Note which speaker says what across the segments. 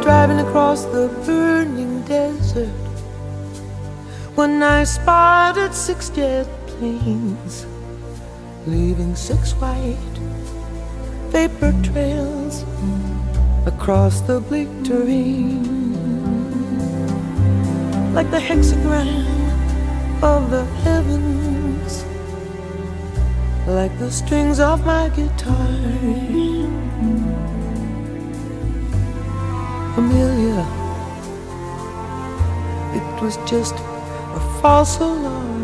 Speaker 1: driving across the burning desert when I spotted 6 jet planes, leaving 6 white vapor trails across the bleak terrain, like the hexagram of the heavens, like the strings of my guitar. Amelia, it was just a false alarm.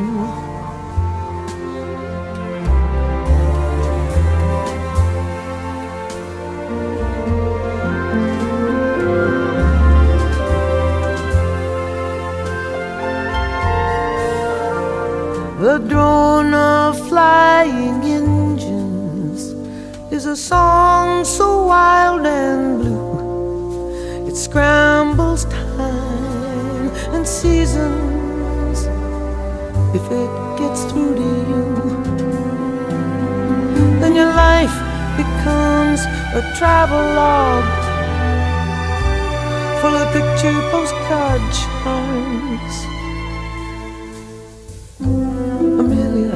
Speaker 1: The drone of flying engines is a song so wild and blue. It scrambles time and seasons if it gets through to you. Then your life becomes a travel log full of picture postcard charms. Amelia,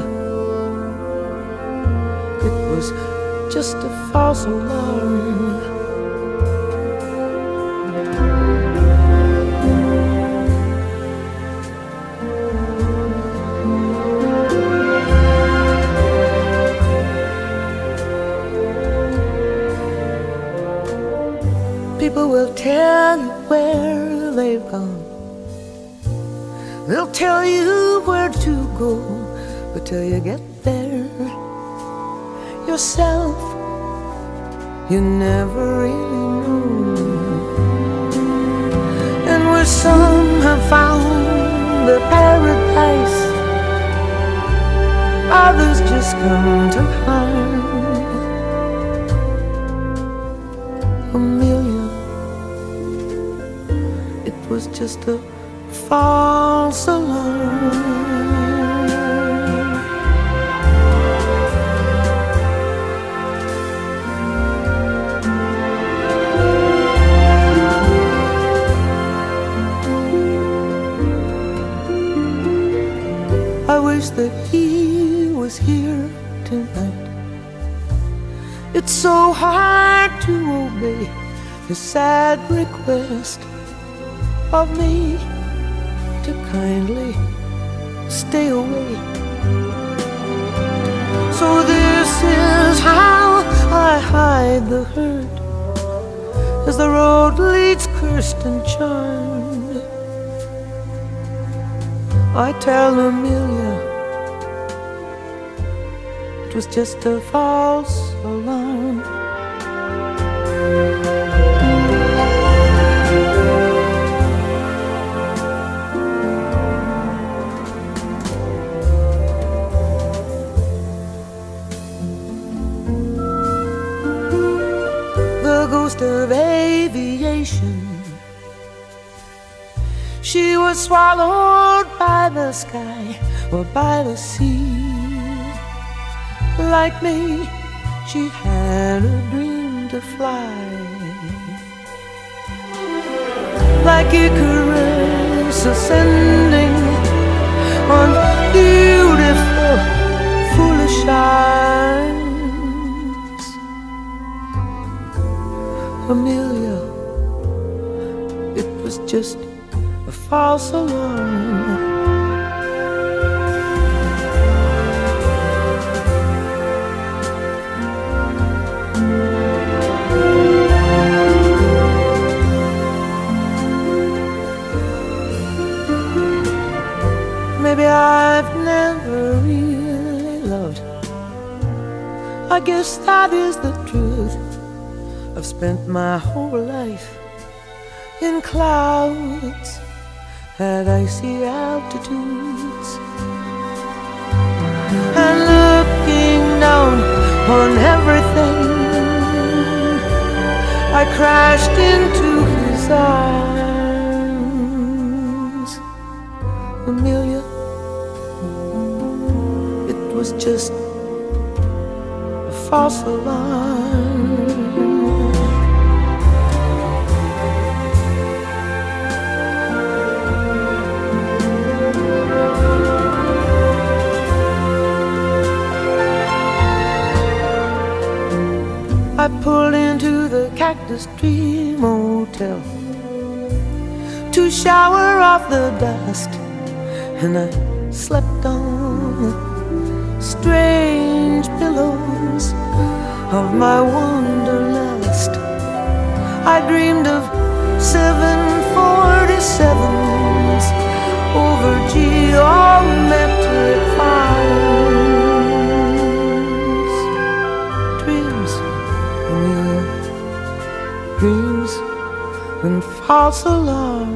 Speaker 1: it was just a false alarm. People will tell you where they've gone. They'll tell you where to go, but till you get there yourself, you never really know. And where some have found their paradise, others just come to harm. Amelia, it was just a false alarm. I wish that he was here tonight. It's so hard to obey the sad request of me to kindly stay away. So this is how I hide the hurt, as the road leads cursed and charmed. I tell Amelia it was just a false alarm. The ghost of aviation, she was swallowed by the sky or by the sea. Like me, she had a dream to fly, like Icarus ascending on beautiful, foolish eyes. Amelia, it was just a false alarm. Maybe I've never really loved. I guess that is the truth. I've spent my whole life in clouds at icy altitudes, and looking down on everything, I crashed into his arms. Amelia, it was just a false alarm. this dream hotel to shower off the dust, and I slept on the strange pillows of my wanderlust. I dreamed of 747s over geometric lines. Dreams, Amelia, dreams and false alarms.